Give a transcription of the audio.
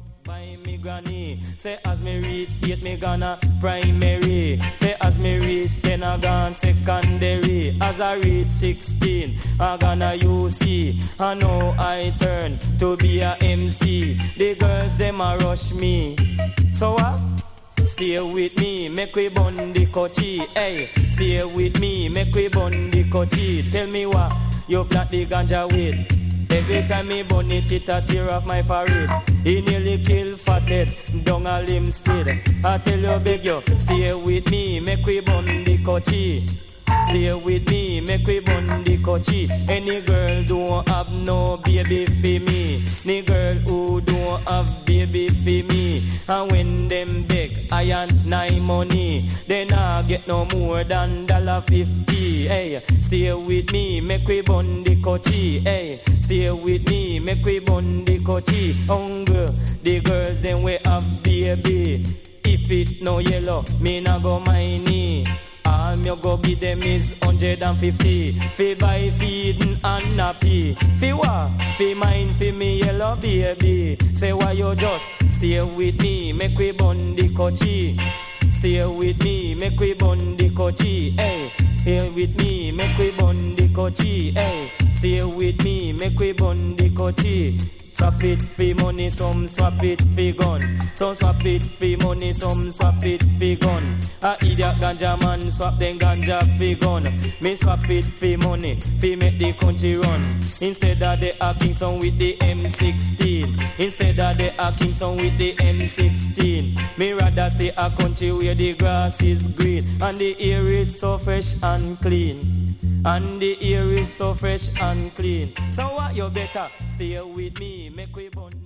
up by me granny. Say as me reach 8 me gonna primary. Say as me reach 10 I gone secondary. As I reach 16 I gonna UC. I know I turn to be a MC. The girls them a rush me. So what? Stay with me, make we bun the kochi. Hey, stay with me, make we bun the kochi. Tell me what you plant the ganja with. Every time me bun it, it a tear off my forehead. He nearly kill fathead, down a limb still. I tell you, beg you, stay with me, make we bun the kochi. Stay with me, make we bun the kochi. Any girl don't have no baby for me. Any girl who don't have baby for me. And when them beg, I and nine money. Then I get no more than $50. Hey, stay with me, make we bun the kochi. Hey, stay with me, make we bun the kochi. Hunger, the girls them we have baby. If it no yellow, me nah go miney. All me go give them is 150. Fi buy feeding and nappy. Fi what? Fi mine fi me yellow baby. Say why you just stay with me, make we bun the kochi. Stay with me, make we bun the kochi. Hey, stay with me, make we bun the kochi. Hey, stay with me, make we bun the kochi. Swap it for money, some swap it for gun. Some swap it for money, some swap it for gun. A idiot ganja man swap them ganja for gun. Me swap it for money, for make the country run. Instead of the Kingston with the M16. Instead of the Kingston with the M16. Me rather stay a country where the grass is green and the air is so fresh and clean. And the air is so fresh and clean. So what you better stay with me, make we bun.